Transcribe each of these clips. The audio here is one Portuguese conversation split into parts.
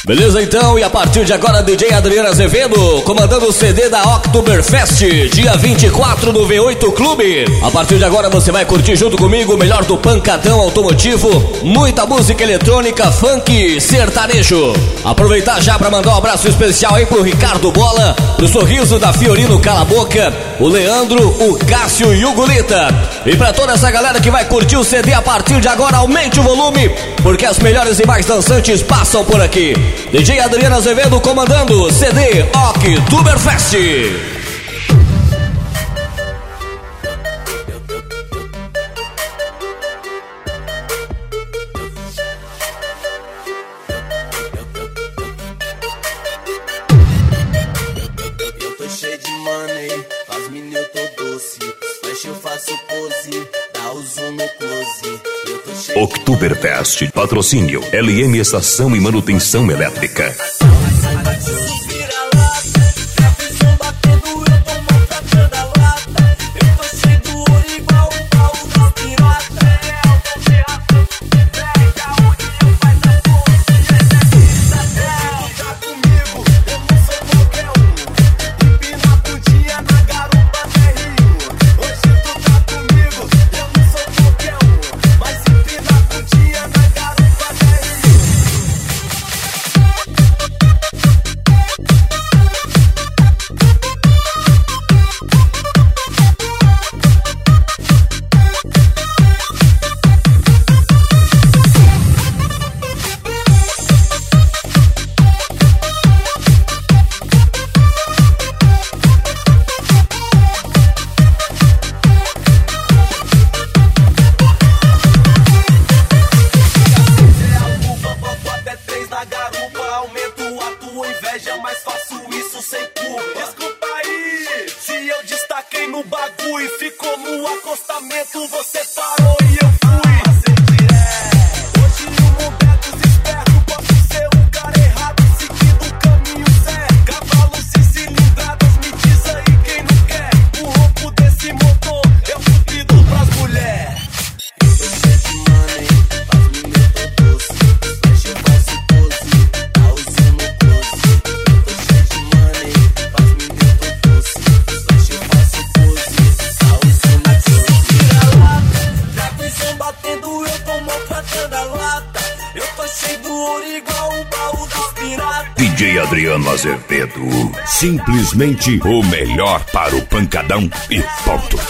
Beleza então, e a partir de agora DJ Adriano Azevedo comandando o CD da Oktoberfest, dia 24 no V8 Clube. A partir de agora você vai curtir junto comigo o melhor do pancadão automotivo, muita música eletrônica, funk, sertanejo. Aproveitar já para mandar um abraço especial aí pro Ricardo Bola, pro Sorriso da Fiorino Cala Boca, o Leandro, o Cássio e o Gulita. E pra toda essa galera que vai curtir o CD a partir de agora, aumente o volume, porque as melhores e mais dançantes passam por aqui. DJ Adriano Azevedo comandando CD Oktoberfest. Eu tô cheio de money, faz mini eu tô doce, flash eu faço pose, dá o zoom no close. Oktoberfest, patrocínio LM Estação e Manutenção Elétrica. DJ Adriano Azevedo, simplesmente o melhor para o pancadão e ponto.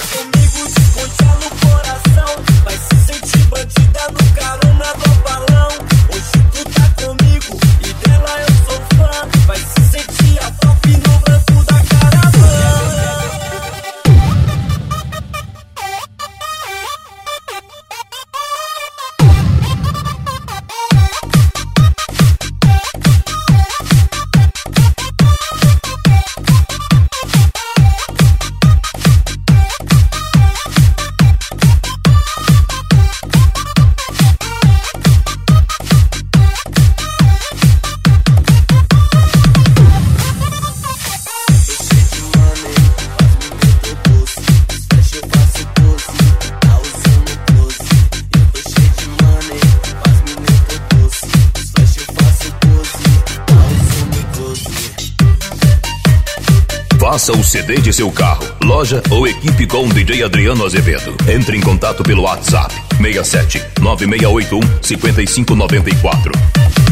Faça o CD de seu carro, loja ou equipe com DJ Adriano Azevedo. Entre em contato pelo WhatsApp 67 9681 5594.